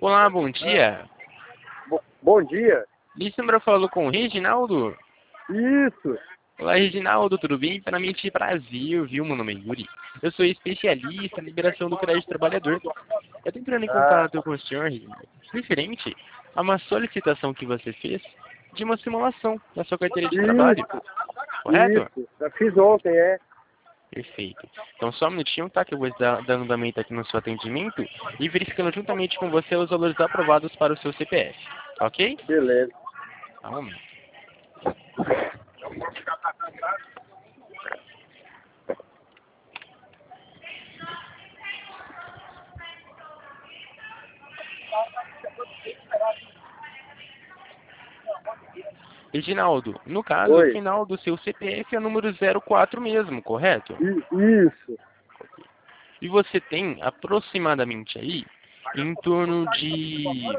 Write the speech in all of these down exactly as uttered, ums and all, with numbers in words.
Olá, bom dia. Bo- Bom dia. Nesse número eu falo com o Reginaldo. Isso. Olá, Reginaldo, tudo bem? Primeiramente, Brasil, viu? Meu nome é Yuri. Eu sou especialista na liberação do crédito trabalhador. Eu estou entrando em Ah, contato com o senhor, Reginaldo, referente a uma solicitação que você fez de uma simulação da sua carteira de trabalho, isso. correto? Isso. Já fiz ontem, é. Perfeito. Então, só um minutinho, tá? Que eu vou dar, dando andamento aqui no seu atendimento e verificando juntamente com você os valores aprovados para o seu C P F. Ok? Beleza. Tá, um momento. Reginaldo, no caso, o Oi. final do seu C P F é o número zero quatro mesmo, correto? I- Isso. E você tem aproximadamente aí em torno de...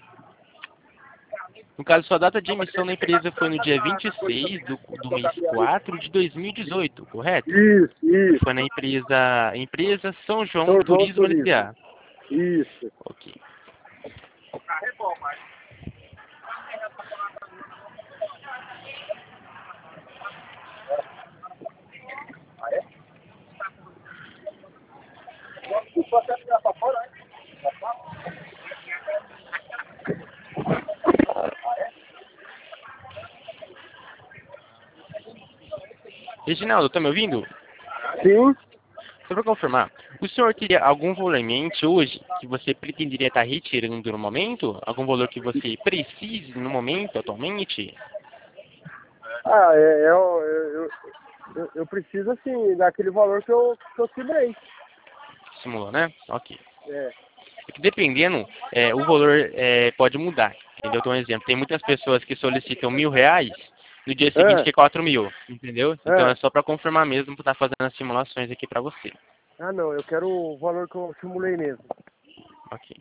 No caso, sua data de emissão na empresa foi no dia vinte e seis do, do mês quatro de dois mil e dezoito, correto? Isso. Foi Isso. na empresa, empresa São João São João Turismo Turismo. S A. Isso. Ok. Reginaldo, tá me ouvindo? Sim. Só para confirmar, o senhor teria algum valor em mente hoje que você pretenderia estar retirando no momento? Algum valor que você precise no momento, atualmente? Ah, é, é o- eu, eu, eu, eu preciso, assim, daquele valor que eu, que eu simulei. Simulou, né? Ok. É. É que dependendo, é, o valor é, pode mudar. Entendeu? Então, um exemplo, tem muitas pessoas que solicitam mil reais, no dia seguinte Ah, que é quatro mil, entendeu? Então é ah. só para confirmar mesmo para estar fazendo as simulações aqui para você. Ah, não. Eu quero o valor que eu simulei mesmo. Ok.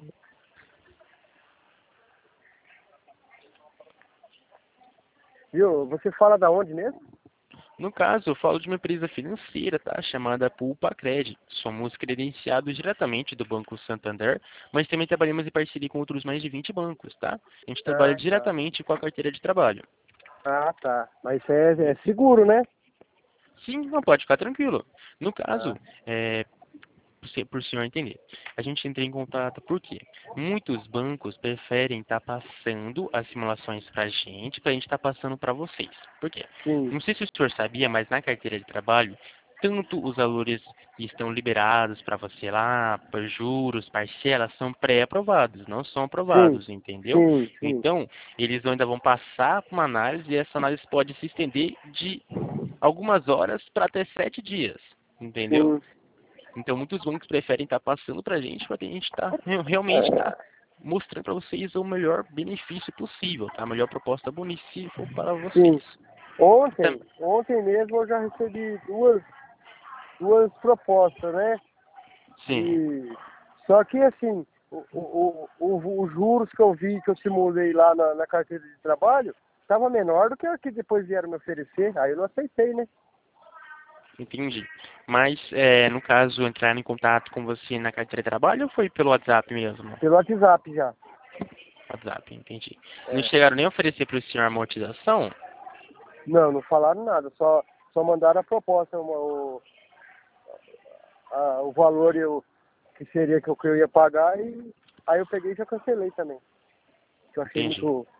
Viu? Você fala da onde mesmo? No caso, eu falo de uma empresa financeira, tá? Chamada Pulpa Cred. Somos credenciados diretamente do Banco Santander, mas também trabalhamos em parceria com outros mais de vinte bancos, tá? A gente trabalha Ah, tá. diretamente com a carteira de trabalho. Ah, tá. Mas é, é seguro, né? Sim, não pode ficar tranquilo. No Ah, caso, é, para o senhor entender, a gente entra em contato porque muitos bancos preferem estar passando as simulações para a gente, para a gente estar passando para vocês. Por quê? sim. Não sei se o senhor sabia, mas na carteira de trabalho, tanto os valores que estão liberados para você lá, por juros, parcelas, são pré-aprovados, não são Sim. aprovados, entendeu? Sim, sim. Então, eles ainda vão passar para uma análise e essa análise pode se estender de algumas horas para até sete dias, entendeu? Sim. Então, muitos bancos preferem estar passando para a gente, para a gente estar realmente É, estar mostrando para vocês o melhor benefício possível, tá? A melhor proposta bonífica para sim. vocês. Tam- Ontem, ontem mesmo eu já recebi duas, duas propostas, né? Sim, E só que assim, o, o, o, os juros que eu vi, que eu simulei lá na, na carteira de trabalho, estava menor do que a que depois vieram me oferecer. Aí eu não aceitei, né? entendi. Mas, é, no caso, entrar em contato com você na carteira de trabalho ou foi pelo WhatsApp mesmo? Pelo WhatsApp já. WhatsApp, entendi. Não É. chegaram nem a oferecer para o senhor amortização? Não, não falaram nada, só, só mandaram a proposta, uma, o, a, o valor eu, que seria que eu, que eu ia pagar e aí eu peguei e já cancelei também. Que eu achei Entendi. muito.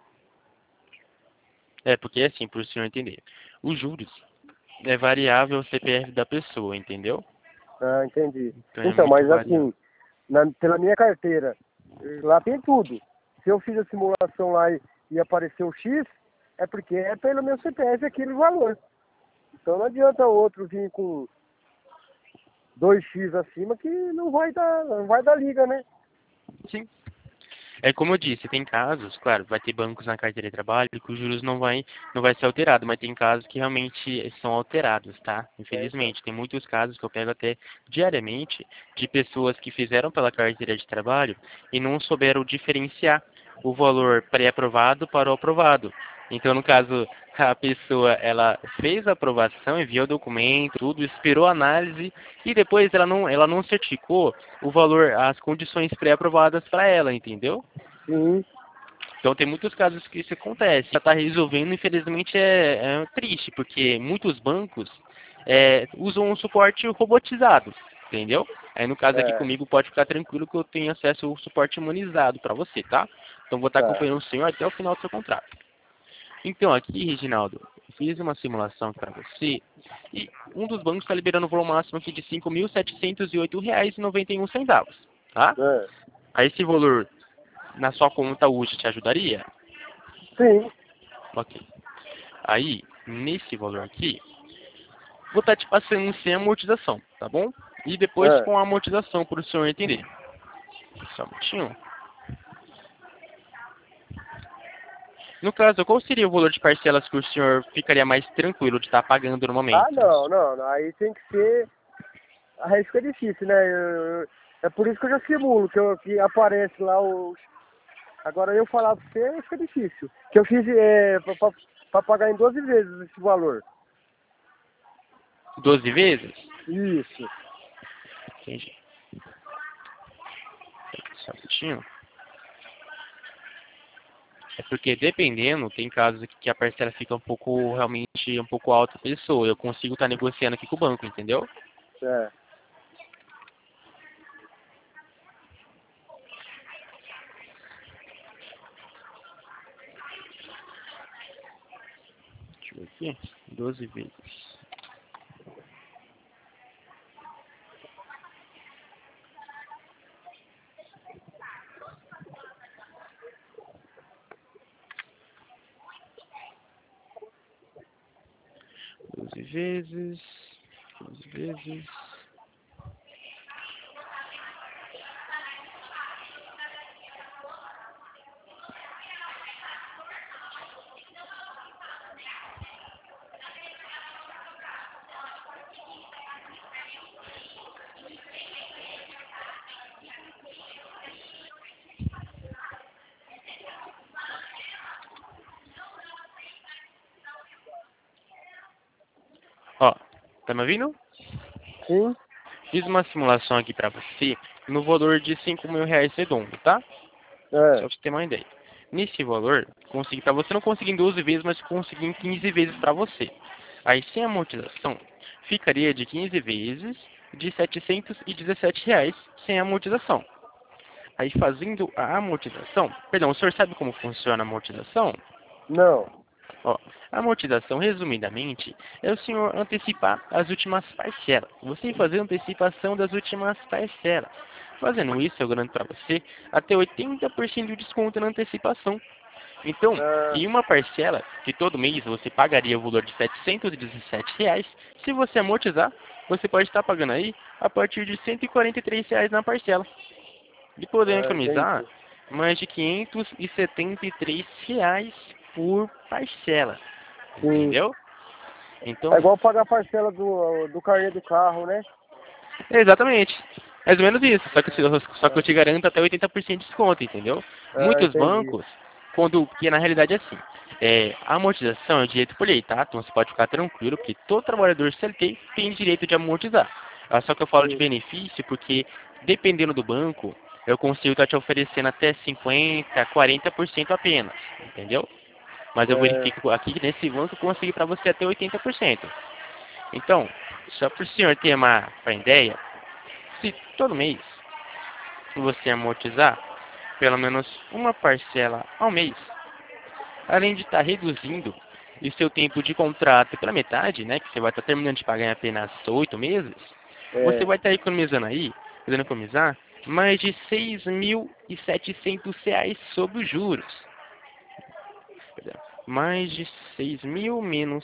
É, porque assim, para o senhor entender, os juros é variável ao C P F da pessoa, entendeu? Ah, entendi. Então é Então, muito mas variável. assim, na, pela minha carteira, eh, lá tem tudo. Se eu fiz a simulação lá e, e apareceu o X, é porque é pelo meu C P F aquele valor. Então não adianta o outro vir com dois x acima que não vai dar, não vai dar liga, né? Sim. É como eu disse, tem casos, claro, vai ter bancos na carteira de trabalho que os juros não vai, não vai ser alterado, mas tem casos que realmente são alterados, tá? É, então. Infelizmente, tem muitos casos que eu pego até diariamente de pessoas que fizeram pela carteira de trabalho e não souberam diferenciar o valor pré-aprovado para o aprovado. Então, no caso, a pessoa, ela fez a aprovação, enviou o documento, tudo, esperou a análise e depois ela não, ela não certificou o valor, as condições pré-aprovadas para ela, entendeu? Sim. Então, tem muitos casos que isso acontece. Já está resolvendo, infelizmente, é, é triste, porque muitos bancos é, usam um suporte robotizado, entendeu? Aí, no caso aqui É, comigo, pode ficar tranquilo que eu tenho acesso ao suporte humanizado para você, tá? Então, vou estar tá. acompanhando o senhor até o final do seu contrato. Então, aqui, Reginaldo, fiz uma simulação para você e um dos bancos está liberando o valor máximo aqui de cinco mil setecentos e oito reais e noventa e um centavos, tá? É. Aí esse valor na sua conta hoje te ajudaria? Sim. Ok. Aí, nesse valor aqui, vou estar te passando sem amortização, tá bom? E depois É. com a amortização, para o senhor entender. Só um minutinho. No caso, qual seria o valor de parcelas que o senhor ficaria mais tranquilo de estar pagando no Ah, momento? não, não, não. Aí tem que ser. Aí fica difícil, né? Eu- eu- é por isso que eu já simulo, que, eu, que aparece lá o. Agora eu falar pra você fica difícil. Que eu fiz é, pra, pra- pra pagar em doze vezes esse valor. doze vezes? Isso. Entendi. Só um minutinho. É porque dependendo, tem casos aqui que a parcela fica um pouco, realmente, um pouco alta a pessoa. Eu consigo estar negociando aqui com o banco, entendeu? É. Deixa eu ver aqui. doze vezes. doze vezes. doze vezes. Ó, tá me ouvindo? Sim? Fiz uma simulação aqui pra você no valor de cinco mil reais redondo, tá? Só É. pra você ter uma ideia. Nesse valor, consegui pra você não conseguir em doze vezes, mas consegui em quinze vezes pra você. Aí, sem amortização, ficaria de quinze vezes de setecentos e dezessete reais sem amortização. Aí, fazendo a amortização, perdão, o senhor sabe como funciona a amortização? Não. Ó, a amortização, resumidamente, é o senhor antecipar as últimas parcelas. Você fazer a antecipação das últimas parcelas. Fazendo isso, eu garanto para você até oitenta por cento de desconto na antecipação. Então, Ah, em uma parcela, que todo mês você pagaria o valor de setecentos e dezessete reais, se você amortizar, você pode estar pagando aí a partir de cento e quarenta e três reais na parcela. E poder ah, economizar entendi. mais de quinhentos e setenta e três reais por parcela. Sim. Entendeu? É Então, igual pagar a parcela do, do carnê do carro, né? exatamente. Mais ou menos isso. Só que, eu- só que eu É, te garanto até oitenta por cento de desconto, entendeu? ah, Muitos entendi. bancos, quando, porque na realidade é assim, é, a amortização é direito por lei, tá? Então você pode ficar tranquilo, porque todo trabalhador C L T tem direito de amortizar. Ah, só que eu falo de Sim. benefício porque, dependendo do banco, eu consigo estar te oferecendo até cinquenta, quarenta por cento apenas, entendeu? Mas eu É, verifico aqui que nesse banco eu consegui para você até oitenta por cento. Então, só para o senhor ter uma, uma ideia, se todo mês você amortizar pelo menos uma parcela ao mês, além de estar reduzindo o seu tempo de contrato pela metade, né, que você vai estar terminando de pagar em apenas oito meses, você é, vai estar economizando aí, podendo economizar, mais de seis mil e setecentos reais sobre os juros. Perdão, mais de seis mil menos,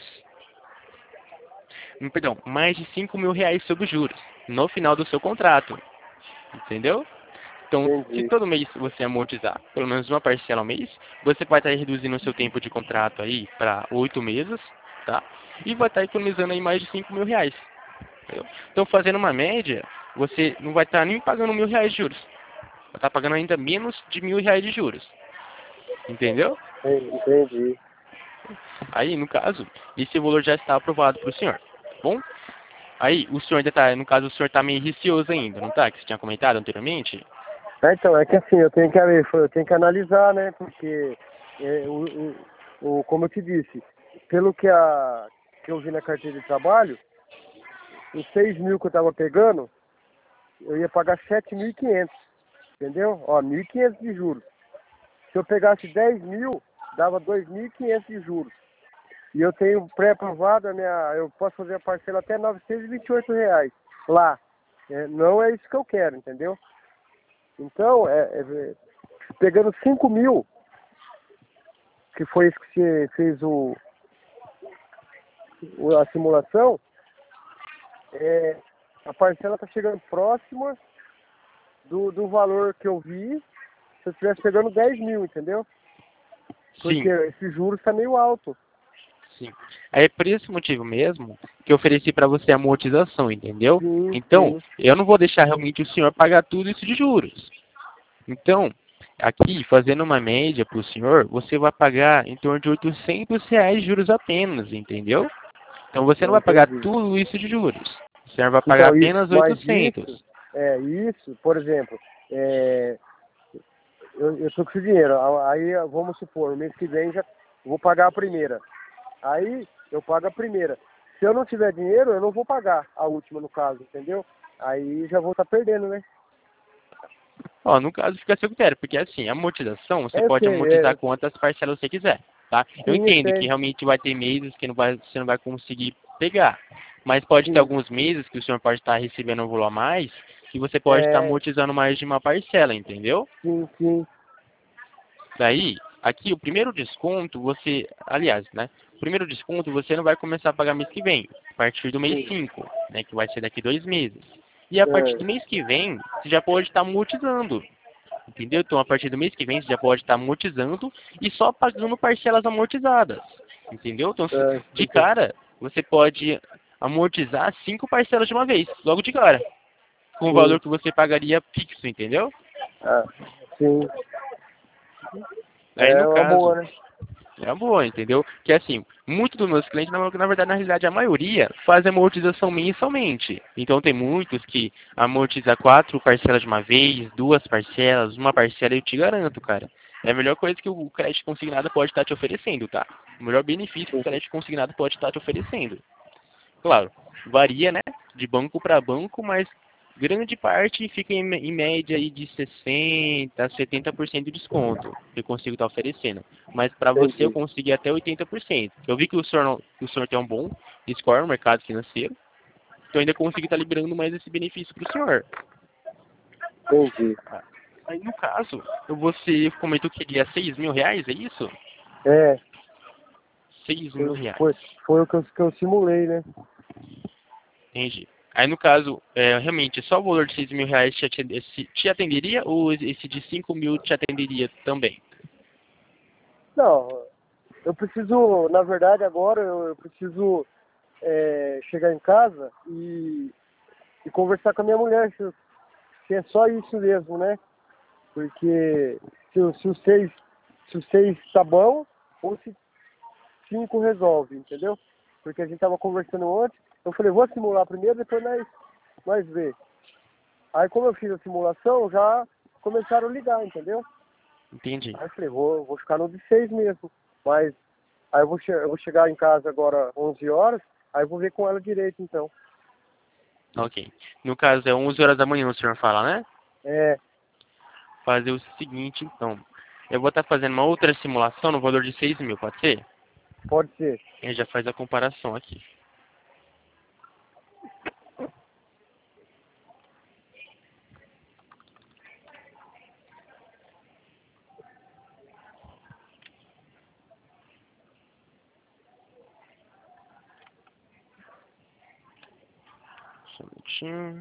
hum, perdão, mais de cinco mil reais sobre os juros no final do seu contrato, entendeu? Então, se entendi. todo mês você amortizar, pelo menos uma parcela ao mês, você vai estar reduzindo o seu tempo de contrato aí para oito meses, tá? E vai estar economizando aí mais de cinco mil reais. Entendeu? Então, fazendo uma média, você não vai estar nem pagando mil reais de juros. Vai estar pagando ainda menos de mil reais de juros. Entendeu? Entendi. Aí, no caso, esse valor já está aprovado para o senhor. Bom, aí o senhor ainda tá, no caso, o senhor está meio receoso ainda, não tá? Que você tinha comentado anteriormente? É, então, é que assim, eu tenho que, eu tenho que analisar, né? Porque, é, o, o, o, como eu te disse, pelo que, a, que eu vi na carteira de trabalho, os seis mil que eu estava pegando, eu ia pagar sete mil e quinhentos, entendeu? Ó, mil e quinhentos de juros. Se eu pegasse dez mil, dava dois mil e quinhentos de juros. E eu tenho pré-aprovado, a minha, eu posso fazer a parcela até novecentos e vinte e oito reais lá. É, não é isso que eu quero, entendeu? Então, é, é, pegando cinco mil, que foi isso que você fez o, o- a simulação, é, a parcela está chegando próxima do, do valor que eu vi se eu estivesse pegando dez mil, entendeu? Porque Sim, esse juros está meio alto. sim. É por esse motivo mesmo que eu ofereci para você a amortização, entendeu? Sim, Então, sim, eu não vou deixar realmente o senhor pagar tudo isso de juros. Então, aqui, fazendo uma média para o senhor, você vai pagar em torno de oitocentos reais de juros apenas, entendeu? Então, você não eu vai pagar entendi. tudo isso de juros. O senhor vai pagar Então, e, apenas mas isso, oitocentos. é, isso, por exemplo, é, eu, eu tô com esse dinheiro, a- aí vamos supor, mês que vem já vou pagar a primeira. Aí eu pago a primeira. Se eu não tiver dinheiro, eu não vou pagar a última no caso, entendeu? Aí já vou estar perdendo, né? Ó, no caso fica a seu critério, porque assim, a amortização, você É, eu pode sei, amortizar é, quantas parcelas você quiser, tá? Eu sim, eu entendo que sei, realmente vai ter meses que não vai, você não vai conseguir pegar, mas pode ter sim, alguns meses que o senhor pode estar recebendo um valor a mais, que você pode estar é, amortizando mais de uma parcela, entendeu? sim, sim, Daí, aqui o primeiro desconto, você, aliás, né? O primeiro desconto você não vai começar a pagar mês que vem, a partir do mês sim, cinco, né? Que vai ser daqui dois meses. E a partir é, do mês que vem, você já pode estar amortizando. Entendeu? Então, a partir do mês que vem, você já pode estar amortizando e só pagando parcelas amortizadas. Entendeu? Então, se- é, de ente- cara, você pode amortizar cinco parcelas de uma vez, logo de cara, com o sim, valor que você pagaria fixo, entendeu? ah, sim, Aí, no é uma caso, boa, né? é uma boa, entendeu? Que assim, muitos dos meus clientes, na, na verdade, na realidade, a maioria fazem amortização mensalmente. Então, tem muitos que amortizam quatro parcelas de uma vez, duas parcelas, uma parcela, eu te garanto, cara. É a melhor coisa que o crédito consignado pode estar te oferecendo, tá? O melhor benefício que o Sim, crédito consignado pode estar te oferecendo. Claro, varia, né? De banco para banco, mas grande parte fica em, em média aí de sessenta, setenta por cento de desconto que eu consigo estar oferecendo. Mas para você eu entendi, consegui até oitenta por cento. Eu vi que o senhor, não, que o senhor tem um bom score no mercado financeiro, então ainda consegui estar liberando mais esse benefício para o senhor. entendi. Ah, aí no caso, você comentou que queria seis mil reais, é isso? É, Seis mil foi, reais. foi, foi o que eu, que eu simulei, né? Entendi. Aí, no caso, é, realmente, só o valor de seis mil reais te, atende- se- te atenderia ou esse de cinco mil te atenderia também? Não, eu preciso, na verdade, agora eu, eu preciso é, chegar em casa e, e conversar com a minha mulher se, se é só isso mesmo, né? Porque se, o- se o seis, se o seis tá bom ou se cinco resolve, entendeu? Porque a gente tava conversando ontem, eu falei, vou simular primeiro, depois nós, nós ver. Aí como eu fiz a simulação, já começaram a ligar, entendeu? Entendi. Aí eu falei, vou, vou ficar no de seis mesmo. Mas aí eu vou, che eu vou chegar em casa agora onze horas, aí eu vou ver com ela direito então. Ok. No caso, é onze horas da manhã, o senhor fala, né? É, Fazer o seguinte, então. Eu vou estar fazendo uma outra simulação no valor de seis mil, pode ser? pode ser. Ele já faz a comparação aqui. Só um minutinho.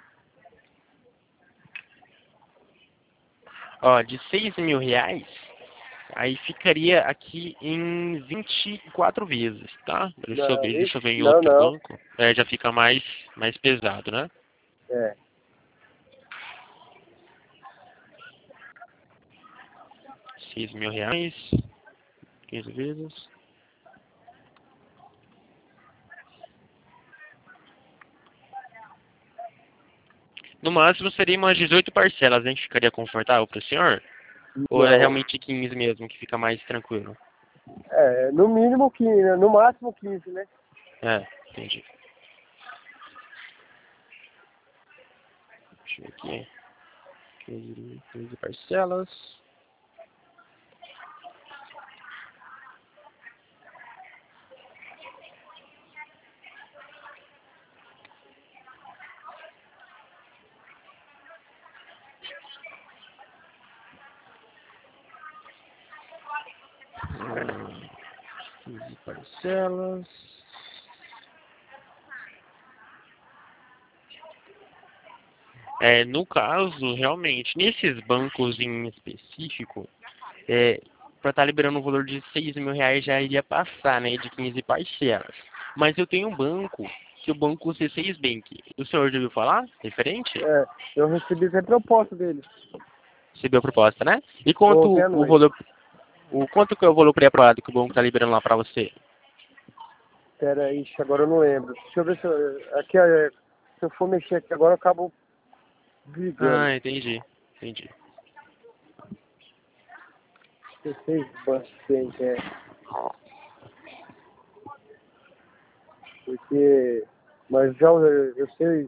Ó, de seis mil reais, aí ficaria aqui em vinte e quatro vezes, tá? Deixa eu Não, ver, deixa eu ixi, ver em não, outro não. banco. É, já fica mais, mais pesado, né? É, Seis mil reais, quinze vezes. No máximo seria umas dezoito parcelas, hein? Ficaria confortável para o senhor? Ou é Não. realmente quinze mesmo, que fica mais tranquilo? É, no mínimo quinze, né? No máximo quinze, né? É, entendi. Deixa eu ver aqui. quinze, quinze parcelas. Hum, quinze parcelas. É, no caso, realmente, nesses bancos em específico, é, para estar liberando um valor de seis mil reais já iria passar, né, de quinze parcelas. Mas eu tenho um banco, que é o banco C seis Bank. O senhor já ouviu falar? Referente? É, eu recebi até proposta dele. Recebeu a proposta, né? E quanto Ontem à o noite. valor, o quanto que é o valor pré-aprovado que o banco está liberando lá para você? Pera aí, ixi, agora eu não lembro. Deixa eu ver se eu, aqui, é, se eu for mexer aqui agora eu acabo ligando. Ah, entendi, entendi. dezesseis bastante, é. Porque, mas já eu, eu sei,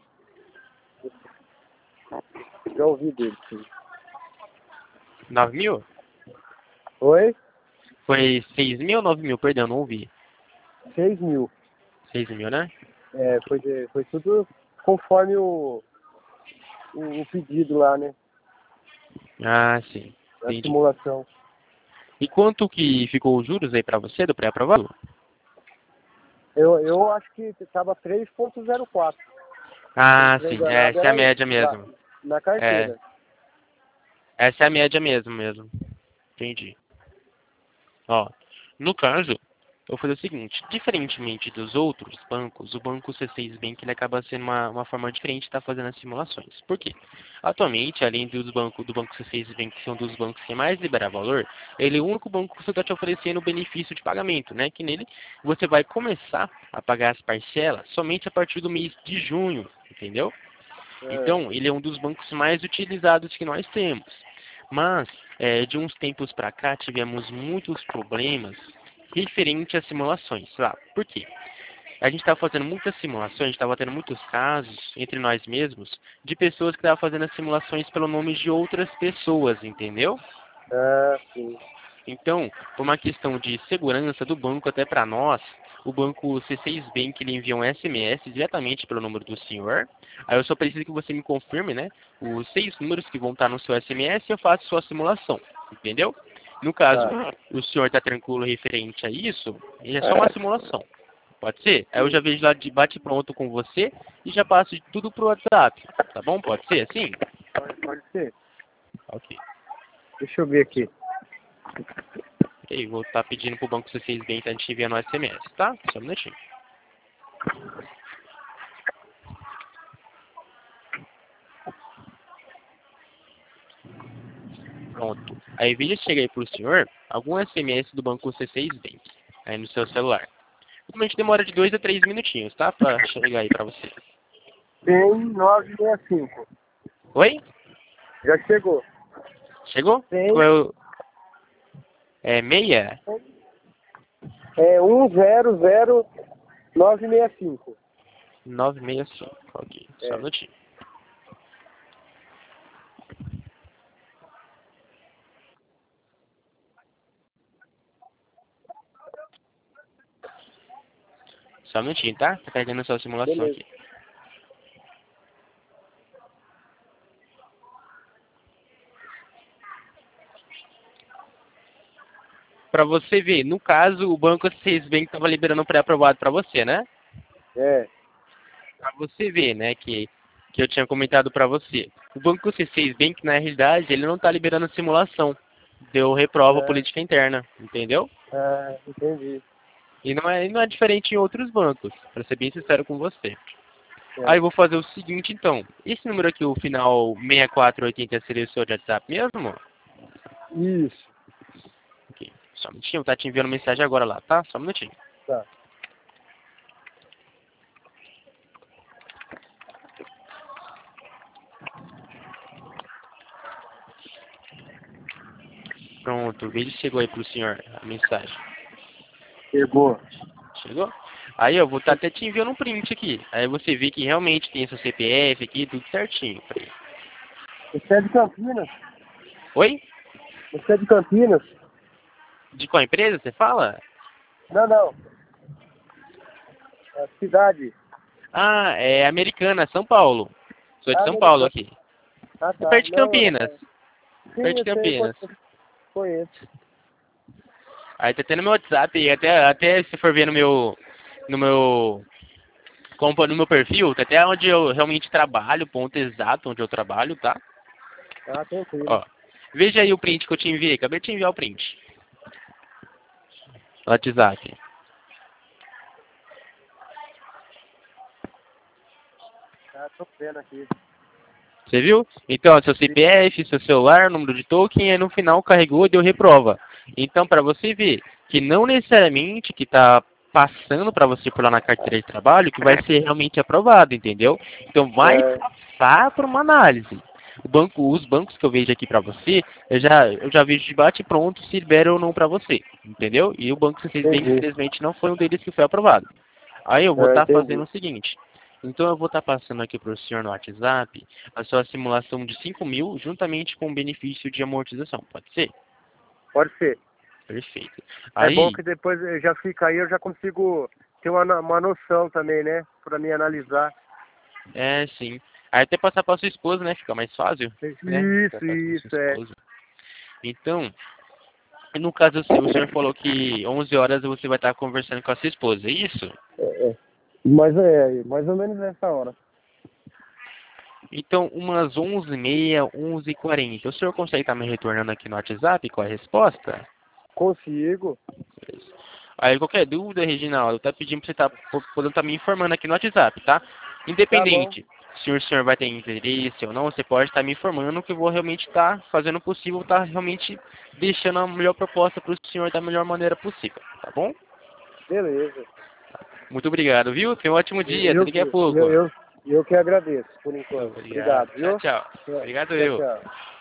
já ouvi dele, sim. nove mil? Oi? Foi seis mil ou nove mil? Perdão, não ouvi. seis mil. seis mil, né? É, foi, de- foi tudo conforme o, o, o pedido lá, né? Ah, sim, A entendi. simulação. E quanto que ficou os juros aí para você do pré-aprovado? Eu, eu acho que estava três ponto zero quatro. O Ah, trem sim, é, ganhado essa é a era média lá, mesmo. na É, carteira. essa é a média mesmo, mesmo. Entendi. Ó, no caso, eu vou fazer o seguinte, diferentemente dos outros bancos, o banco C seis Bank ele acaba sendo uma, uma forma diferente de estar fazendo as simulações. Por quê? Atualmente, além dos banco, do banco C seis Bank, que são dos bancos que mais liberam valor, ele é o único banco que você está te oferecendo o benefício de pagamento, né? Que nele você vai começar a pagar as parcelas somente a partir do mês de junho, entendeu? É, Então, ele é um dos bancos mais utilizados que nós temos. Mas, é, de uns tempos para cá, tivemos muitos problemas referente às simulações. Lá. Por quê? A gente estava fazendo muitas simulações, a gente estava tendo muitos casos entre nós mesmos de pessoas que estavam fazendo as simulações pelo nome de outras pessoas, entendeu? é, sim. Então, por uma questão de segurança do banco até para nós, o banco C seis Bank ele envia um S M S diretamente pelo número do senhor. Aí eu só preciso que você me confirme, né, os seis números que vão estar no seu S M S e eu faço sua simulação, entendeu? No caso, Tá. o senhor está tranquilo referente a isso, é só uma simulação. Pode ser? Aí eu já vejo lá de bate pronto com você e já passo tudo pro WhatsApp. Tá bom? Pode ser assim? Pode, pode ser. Ok. Deixa eu ver aqui. Ok, vou estar pedindo pro banco C seis Bank a gente enviar no S M S, tá? Só um minutinho. Pronto. Aí veja se chega aí pro senhor algum S M S do banco C seis Bank aí no seu celular. Normalmente demora de dois a três minutinhos, tá? Pra chegar aí pra você. Tem nove seis cinco. Oi? Já chegou. Chegou? Tem Qual é o... É meia? é um zero zero nove seis cinco. nove seis cinco. Ok, só um É. minutinho. Só um minutinho, tá? Tá carregando a sua simulação Beleza. aqui. Pra você ver, no caso, o banco C seis Bank estava liberando um pré-aprovado pra você, né? É. Pra você ver, né, que, que eu tinha comentado pra você. O banco C seis Bank, na realidade, ele não tá liberando simulação. Deu reprova É, política interna, entendeu? é, entendi. E não é, não é diferente em outros bancos, pra ser bem sincero com você. Aí É. eu vou fazer o seguinte, então. Esse número aqui, o final seis quatro oito zero, seria o seu de WhatsApp mesmo? Isso. Ok, só um minutinho, tá te enviando mensagem agora lá, tá? Só um minutinho. Tá. Pronto, veja se chegou aí pro senhor a mensagem. Chegou. Chegou? Aí eu vou estar até te enviando um print aqui. Aí você vê que realmente tem seu C P F aqui, tudo certinho. Peraí. Você é de Campinas? Oi? Você é de Campinas? De qual empresa você fala? Não, não. É cidade. Ah, é Americana, São Paulo. Sou de Ah, São Paulo Americana. aqui. Ah, tá. Perto de Não, Campinas. é... Sim, Perto de eu sei, Campinas. eu conheço. Aí tá tendo meu WhatsApp e até, até se for ver no meu. No meu. como no meu perfil, tá até onde eu realmente trabalho, ponto exato onde eu trabalho, tá? Ah, tranquilo. Ó. Veja aí o print que eu te enviei. Acabei de te enviar o print. No WhatsApp. Ah, tô vendo aqui. Você viu? Então, seu C P F, seu celular, número de token, e no final carregou e deu reprova. Então, para você ver que não necessariamente que está passando para você por lá na carteira de trabalho que vai ser realmente aprovado, entendeu? Então, vai É, passar por uma análise. O banco, os bancos que eu vejo aqui para você, eu já, eu já vejo de bate pronto se liberam ou não para você, entendeu? E o banco, simplesmente, entendi. infelizmente, não foi um deles que foi aprovado. Aí eu vou É, estar fazendo entendi. o seguinte. Então eu vou estar passando aqui para o senhor no WhatsApp a sua simulação de cinco mil juntamente com o benefício de amortização. Pode ser? Pode ser. Perfeito. É bom Aí, que depois eu já fica aí, eu já consigo ter uma, no- uma noção também, né? Pra me analisar. é sim. Aí até passar para sua esposa, né? Fica mais fácil, né? Fica Isso, fácil pra sua isso, é. esposa. Então, no caso, o senhor o senhor falou que onze horas você vai estar conversando com a sua esposa, é isso? É, é. Mas é, mais ou menos nessa hora. Então, umas onze e meia, onze e quarenta. O senhor consegue estar me retornando aqui no WhatsApp com a resposta? Consigo. Aí qualquer dúvida, Reginaldo, tá pedindo pra você estar podendo estar me informando aqui no WhatsApp, tá? Tá bom. Independente se o senhor vai ter interesse ou não, você pode estar me informando que eu vou realmente estar fazendo o possível, estar realmente deixando a melhor proposta para o senhor da melhor maneira possível, tá bom? Beleza. Muito obrigado, viu? Tenha um ótimo dia, até Eu, daqui a eu, pouco. eu, eu que agradeço, por enquanto. Obrigado. Obrigado, Tchau, viu? tchau. Obrigado Tchau, eu. tchau.